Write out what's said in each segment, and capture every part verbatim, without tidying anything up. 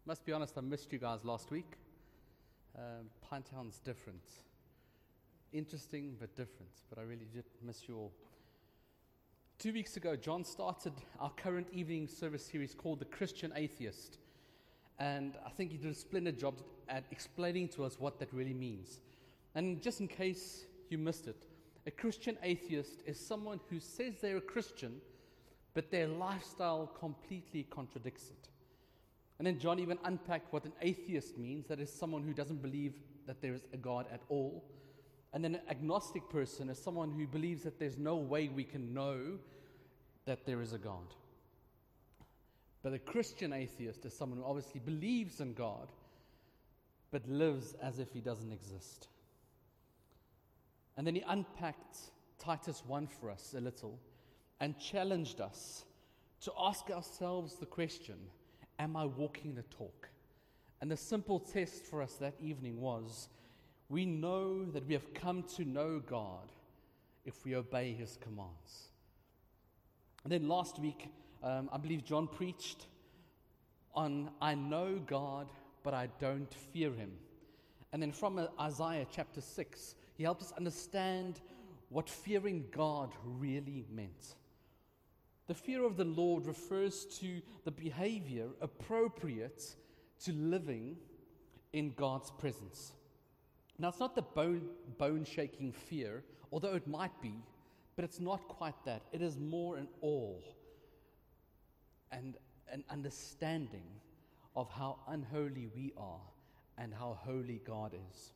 Must be honest, I missed you guys last week. Um, Pinetown's different. Interesting, but different. But I really did miss you all. Two weeks ago, John started our current evening service series called The Christian Atheist. And I think he did a splendid job at explaining to us what that really means. And just in case you missed it, a Christian atheist is someone who says they're a Christian, but their lifestyle completely contradicts it. And then John even unpacked what an atheist means. That is someone who doesn't believe that there is a God at all. And then an agnostic person is someone who believes that there's no way we can know that there is a God. But a Christian atheist is someone who obviously believes in God, but lives as if he doesn't exist. And then he unpacked Titus one for us a little and challenged us to ask ourselves the question, am I walking the talk? And the simple test for us that evening was, we know that we have come to know God if we obey his commands. And then last week, um, I believe John preached on, I know God, but I don't fear him. And then from uh, Isaiah chapter six, he helped us understand what fearing God really meant. The fear of the Lord refers to the behavior appropriate to living in God's presence. Now, it's not the bone, bone-shaking fear, although it might be, but it's not quite that. It is more an awe and an understanding of how unholy we are and how holy God is.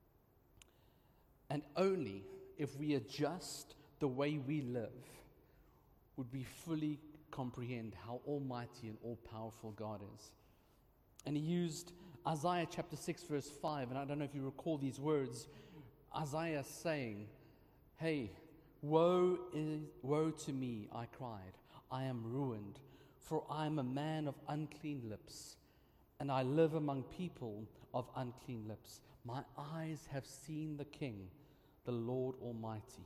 And only if we adjust the way we live would we fully comprehend how almighty and all-powerful God is. And he used Isaiah chapter six verse five, and I don't know if you recall these words. Isaiah saying, hey, woe is, woe to me, I cried, I am ruined, for I am a man of unclean lips, and I live among people of unclean lips. My eyes have seen the King, the Lord Almighty.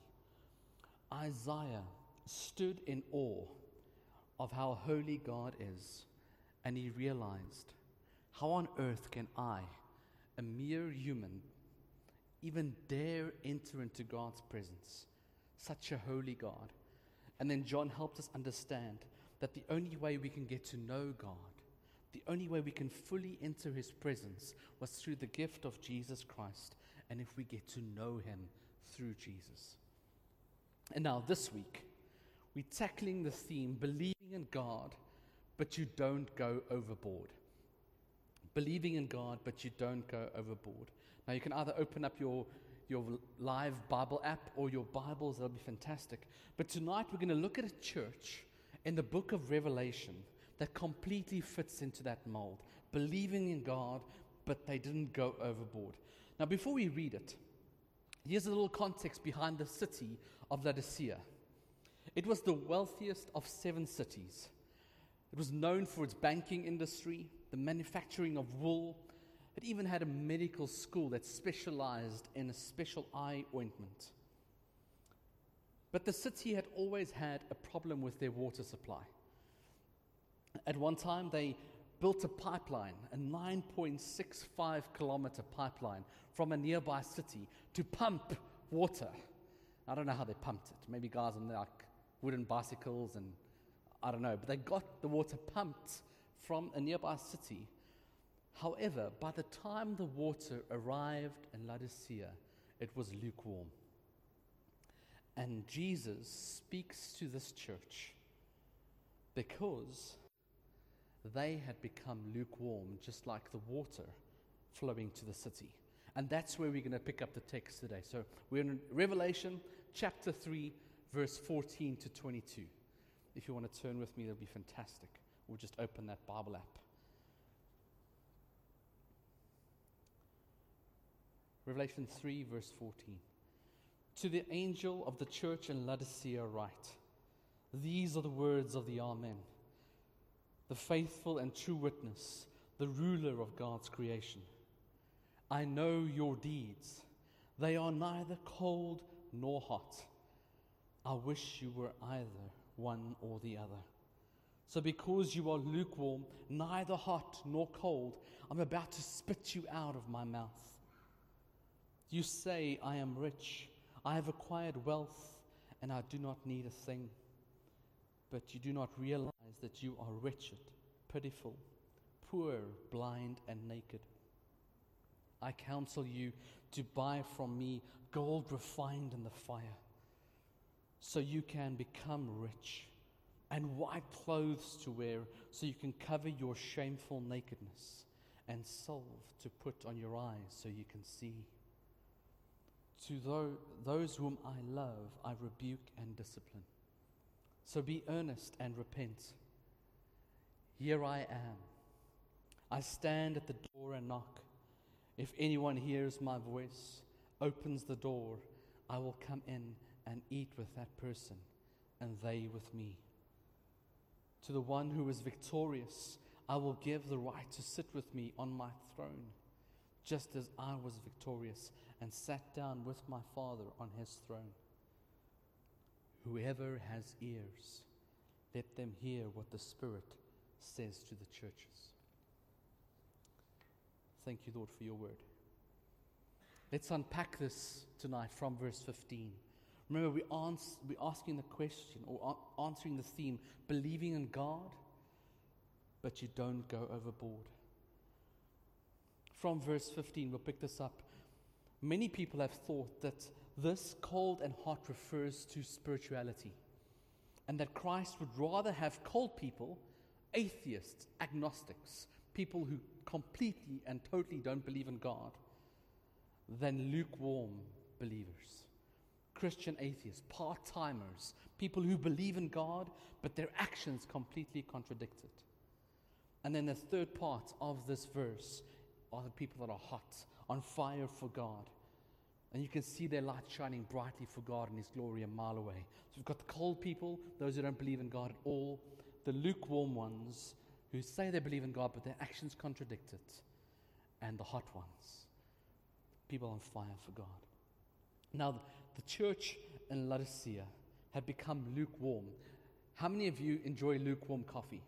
Isaiah stood in awe of how holy God is, and he realized, how on earth can I, a mere human, even dare enter into God's presence? Such a holy God. And then John helped us understand that the only way we can get to know God, the only way we can fully enter his presence was through the gift of Jesus Christ, and if we get to know him through Jesus. And now this week, we're tackling the theme, believing in God, but you don't go overboard. Believing in God, but you don't go overboard. Now you can either open up your, your live Bible app or your Bibles, that'll be fantastic. But tonight we're going to look at a church in the book of Revelation that completely fits into that mold. Believing in God, but they didn't go overboard. Now before we read it, here's a little context behind the city of Laodicea. It was the wealthiest of seven cities. It was known for its banking industry, the manufacturing of wool. It even had a medical school that specialized in a special eye ointment. But the city had always had a problem with their water supply. At one time, they built a pipeline, a nine point six five kilometer pipeline from a nearby city to pump water. I don't know how they pumped it. Maybe guys on their like wooden bicycles and I don't know. But they got the water pumped from a nearby city. However, by the time the water arrived in Laodicea, it was lukewarm. And Jesus speaks to this church because they had become lukewarm, just like the water flowing to the city. And that's where we're going to pick up the text today. So we're in Revelation chapter three, verse fourteen to twenty-two. If you want to turn with me, that'll be fantastic. Or just open that Bible app. Revelation three, verse fourteen. To the angel of the church in Laodicea write, these are the words of the Amen, the faithful and true witness, the ruler of God's creation. I know your deeds. They are neither cold nor hot. I wish you were either one or the other. So because you are lukewarm, neither hot nor cold, I'm about to spit you out of my mouth. You say, I am rich, I have acquired wealth, and I do not need a thing. But you do not realize that you are wretched, pitiful, poor, blind, and naked. I counsel you to buy from me gold refined in the fire, so you can become rich, and white clothes to wear, so you can cover your shameful nakedness, and salve to put on your eyes, so you can see. To tho- those whom I love, I rebuke and discipline. So be earnest and repent. Here I am. I stand at the door and knock. If anyone hears my voice, opens the door, I will come in and eat with that person, and they with me. To the one who is victorious, I will give the right to sit with me on my throne, just as I was victorious and sat down with my Father on his throne. Whoever has ears, let them hear what the Spirit says to the churches. Thank you, Lord, for your word. Let's unpack this tonight from verse fifteen. Remember, we ans- we're asking the question, or a- answering the theme, believing in God, but you don't go overboard. From verse fifteen, we'll pick this up. Many people have thought that this cold and hot refers to spirituality, and that Christ would rather have cold people, atheists, agnostics, people who completely and totally don't believe in God, than lukewarm believers, Christian atheists, part-timers, people who believe in God, but their actions completely contradict it. And then the third part of this verse are the people that are hot, on fire for God. And you can see their light shining brightly for God and his glory a mile away. So we've got the cold people, those who don't believe in God at all, the lukewarm ones who say they believe in God, but their actions contradict it, and the hot ones, people on fire for God. Now, the church in Laodicea had become lukewarm. How many of you enjoy lukewarm coffee?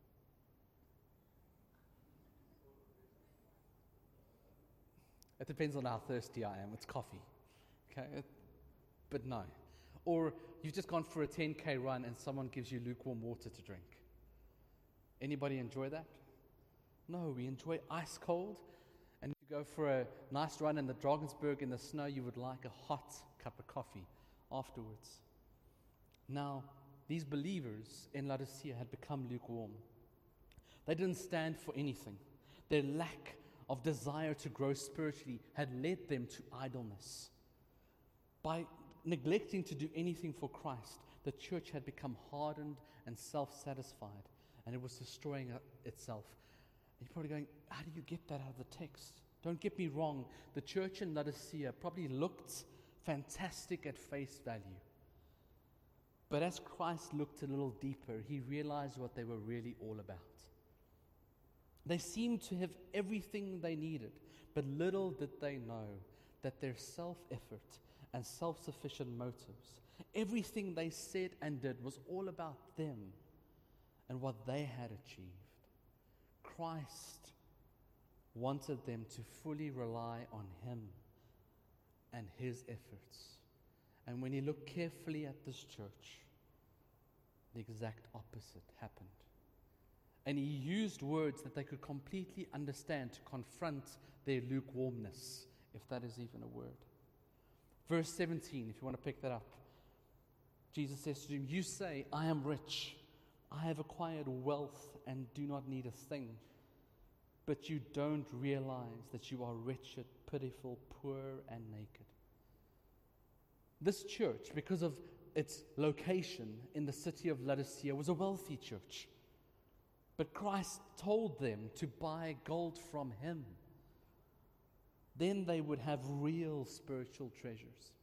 It depends on how thirsty I am. It's coffee. Okay? It, but no. Or you've just gone for a ten K run and someone gives you lukewarm water to drink. Anybody enjoy that? No, we enjoy ice cold. And if you go for a nice run in the Drakensberg in the snow, you would like a hot cup of coffee afterwards. Now, these believers in Laodicea had become lukewarm. They didn't stand for anything. Their lack of desire to grow spiritually had led them to idleness. By neglecting to do anything for Christ, the church had become hardened and self-satisfied, and it was destroying itself. And you're probably going, how do you get that out of the text? Don't get me wrong, the church in Laodicea probably looked fantastic at face value. But as Christ looked a little deeper, he realized what they were really all about. They seemed to have everything they needed, but little did they know that their self-effort and self-sufficient motives, everything they said and did was all about them and what they had achieved. Christ wanted them to fully rely on him and his efforts. And when he looked carefully at this church, the exact opposite happened. And he used words that they could completely understand to confront their lukewarmness, if that is even a word. Verse seventeen, if you want to pick that up, Jesus says to him, you say, I am rich, I have acquired wealth and do not need a thing, but you don't realize that you are wretched, pitiful, poor, and naked. This church, because of its location in the city of Laodicea, was a wealthy church. But Christ told them to buy gold from him. Then they would have real spiritual treasures.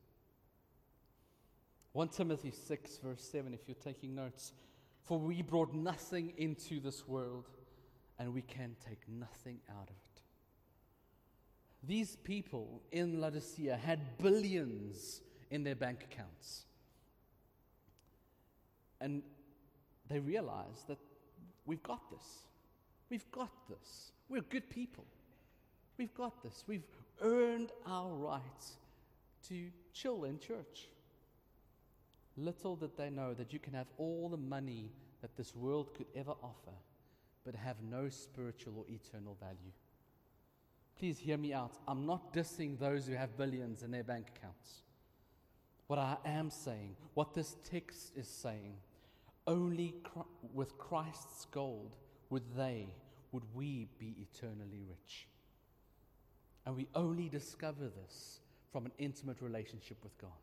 First Timothy six, verse seven, if you're taking notes. For we brought nothing into this world, and we can take nothing out of it. These people in Laodicea had billions in their bank accounts. And they realized that we've got this. We've got this. We're good people. We've got this. We've earned our right to chill in church. Little did they know that you can have all the money that this world could ever offer, but have no spiritual or eternal value. Please hear me out. I'm not dissing those who have billions in their bank accounts. What I am saying, what this text is saying, only with Christ's gold would they, would we be eternally rich. And we only discover this from an intimate relationship with God.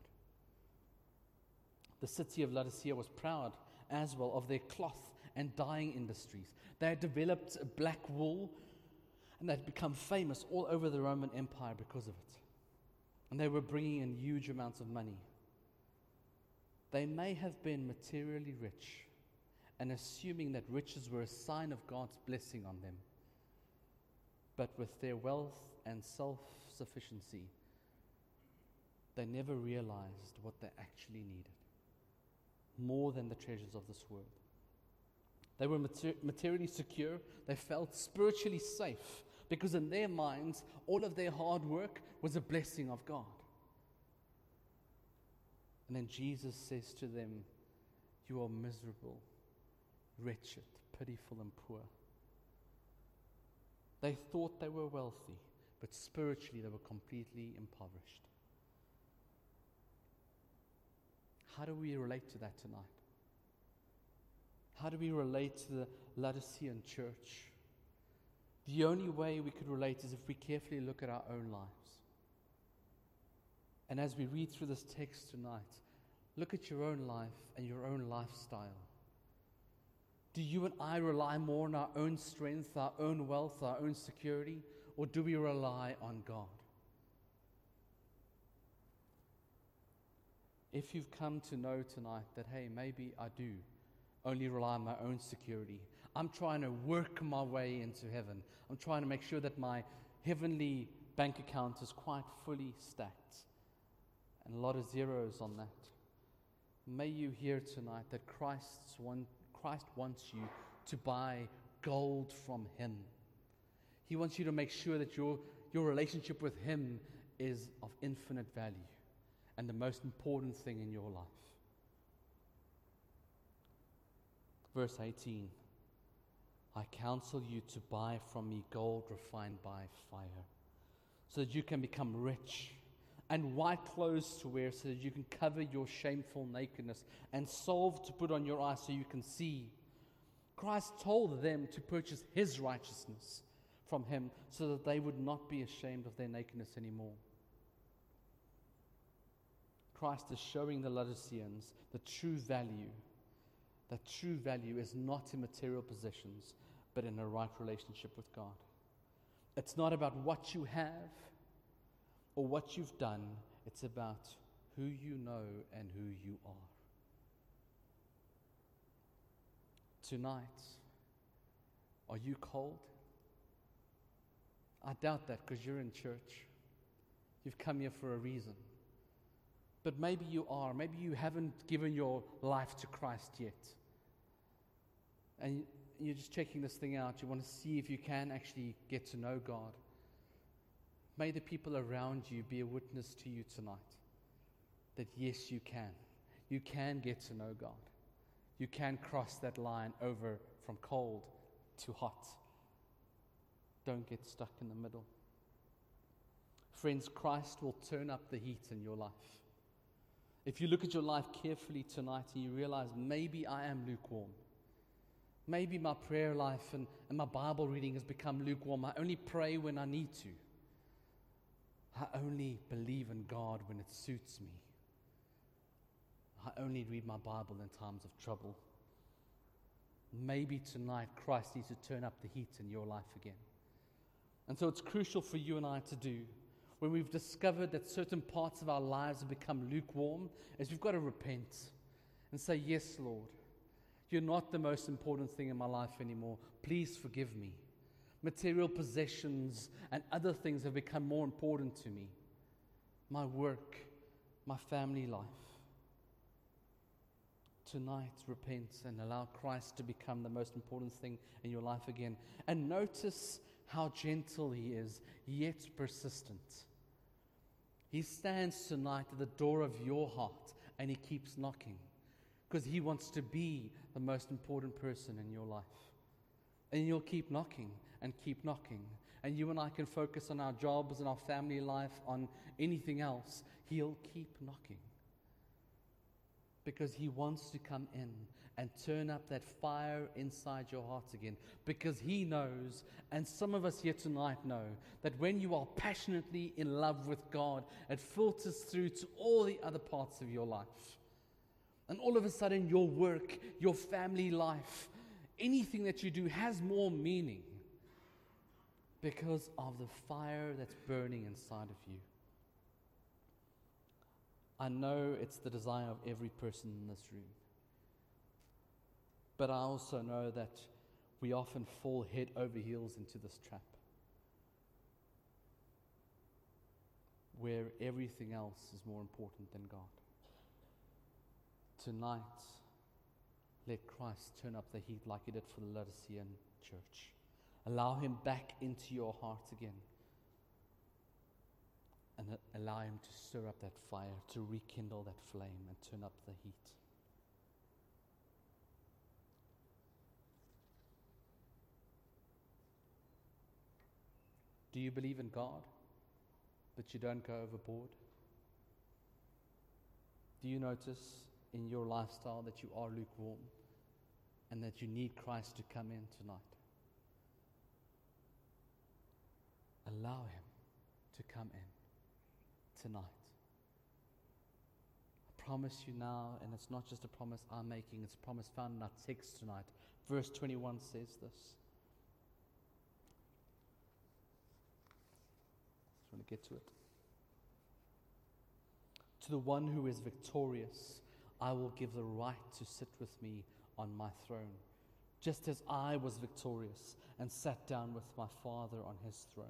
The city of Laodicea was proud as well of their cloth and dyeing industries. They had developed black wool, and they'd become famous all over the Roman Empire because of it. And they were bringing in huge amounts of money. They may have been materially rich, and assuming that riches were a sign of God's blessing on them. But with their wealth and self-sufficiency, they never realized what they actually needed, more than the treasures of this world. They were mater- materially secure. They felt spiritually safe, because in their minds, all of their hard work was a blessing of God. And then Jesus says to them, "You are miserable, wretched, pitiful, and poor." They thought they were wealthy, but spiritually they were completely impoverished. How do we relate to that tonight? How do we relate to the Laodicean church? The only way we could relate is if we carefully look at our own lives. And as we read through this text tonight, look at your own life and your own lifestyle. Do you and I rely more on our own strength, our own wealth, our own security, or do we rely on God? If you've come to know tonight that, hey, maybe I do only rely on my own security, I'm trying to work my way into heaven, I'm trying to make sure that my heavenly bank account is quite fully stacked, and a lot of zeros on that, may you hear tonight that Christ's one, Christ wants you to buy gold from Him. He wants you to make sure that your, your relationship with Him is of infinite value and the most important thing in your life. Verse eighteen, I counsel you to buy from me gold refined by fire, so that you can become rich, and white clothes to wear, so that you can cover your shameful nakedness, and salve to put on your eyes so you can see. Christ told them to purchase His righteousness from Him, so that they would not be ashamed of their nakedness anymore. Christ is showing the Laodiceans the true value. That true value is not in material possessions, but in a right relationship with God. It's not about what you have or what you've done. It's about who you know and who you are. Tonight, are you cold? I doubt that, because you're in church. You've come here for a reason. But maybe you are. Maybe you haven't given your life to Christ yet. And you're just checking this thing out. You want to see if you can actually get to know God. May the people around you be a witness to you tonight that yes, you can. You can get to know God. You can cross that line over from cold to hot. Don't get stuck in the middle. Friends, Christ will turn up the heat in your life. If you look at your life carefully tonight and you realize maybe I am lukewarm. Maybe my prayer life and, and my Bible reading has become lukewarm. I only pray when I need to. I only believe in God when it suits me. I only read my Bible in times of trouble. Maybe tonight Christ needs to turn up the heat in your life again. And so it's crucial for you and I to do, when we've discovered that certain parts of our lives have become lukewarm, is we've got to repent and say, yes, Lord, you're not the most important thing in my life anymore. Please forgive me. Material possessions and other things have become more important to me. My work, my family life. tonight repent and allow Christ to become the most important thing in your life again. And notice how gentle He is, yet persistent. He stands tonight at the door of your heart and He keeps knocking because He wants to be the most important person in your life. And you'll keep knocking and keep knocking. And you and I can focus on our jobs and our family life, on anything else. He'll keep knocking. Because He wants to come in and turn up that fire inside your heart again. Because He knows, and some of us here tonight know, that when you are passionately in love with God, it filters through to all the other parts of your life. And all of a sudden, your work, your family life, anything that you do has more meaning because of the fire that's burning inside of you. I know it's the desire of every person in this room. But I also know that we often fall head over heels into this trap where everything else is more important than God. Tonight, let Christ turn up the heat like He did for the Laodicean church. Allow Him back into your heart again. And allow Him to stir up that fire, to rekindle that flame and turn up the heat. Do you believe in God, but you don't go overboard? Do you notice in your lifestyle that you are lukewarm and that you need Christ to come in tonight? Allow Him to come in tonight. I promise you now, and it's not just a promise I'm making, it's a promise found in our text tonight. Verse twenty-one says this. Just want to get to it. To the one who is victorious, I will give the right to sit with me on my throne, just as I was victorious and sat down with my Father on His throne.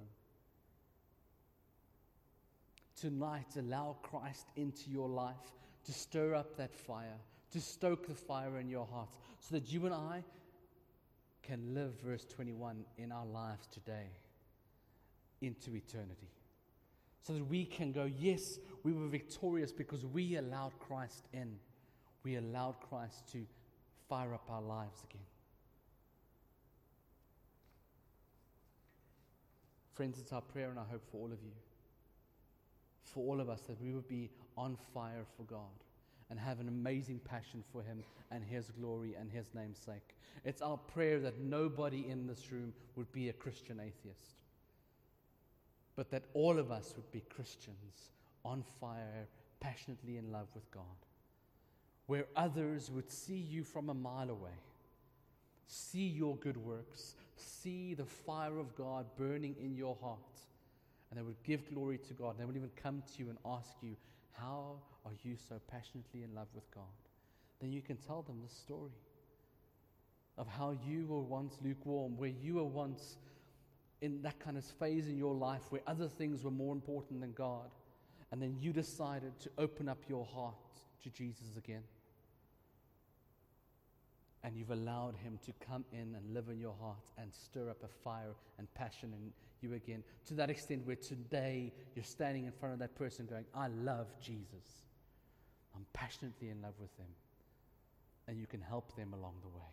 Tonight, allow Christ into your life to stir up that fire, to stoke the fire in your heart, so that you and I can live, verse twenty-one, in our lives today into eternity. So that we can go, yes, we were victorious because we allowed Christ in. We allowed Christ to fire up our lives again. Friends, it's our prayer and our hope for all of you, for all of us, that we would be on fire for God and have an amazing passion for Him and His glory and His name's sake. It's our prayer that nobody in this room would be a Christian atheist, but that all of us would be Christians on fire, passionately in love with God, where others would see you from a mile away, see your good works, see the fire of God burning in your heart, and they would give glory to God. They would even come to you and ask you, how are you so passionately in love with God? Then you can tell them the story of how you were once lukewarm, where you were once in that kind of phase in your life where other things were more important than God. And then you decided to open up your heart to Jesus again. And you've allowed Him to come in and live in your heart and stir up a fire and passion in you again, to that extent where today you're standing in front of that person going, I love Jesus. I'm passionately in love with Him. And you can help them along the way.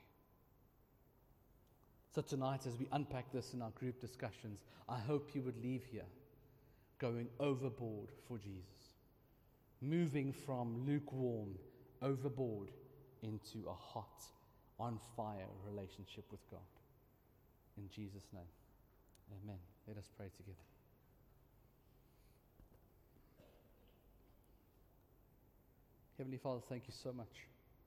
So tonight, as we unpack this in our group discussions, I hope you would leave here going overboard for Jesus, moving from lukewarm overboard into a hot, on fire relationship with God. In Jesus' name, amen. Let us pray together. Heavenly Father, thank you so much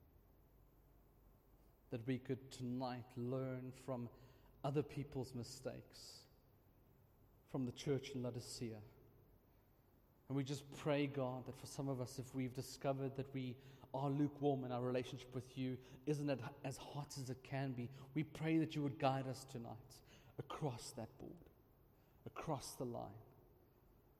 that we could tonight learn from other people's mistakes, from the church in Laodicea. And we just pray, God, that for some of us, if we've discovered that we are lukewarm in our relationship with you, isn't it as hot as it can be, we pray that you would guide us tonight across that board, across the line,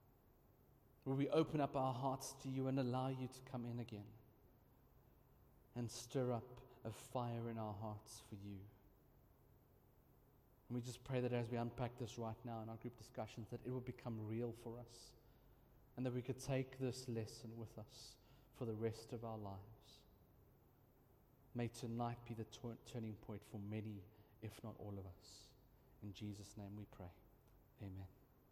where we open up our hearts to you and allow you to come in again. and stir up a fire in our hearts for you. And we just pray that as we unpack this right now in our group discussions, that it will become real for us, and that we could take this lesson with us for the rest of our lives. May tonight be the t- turning point for many, if not all of us. In Jesus' name we pray. Amen.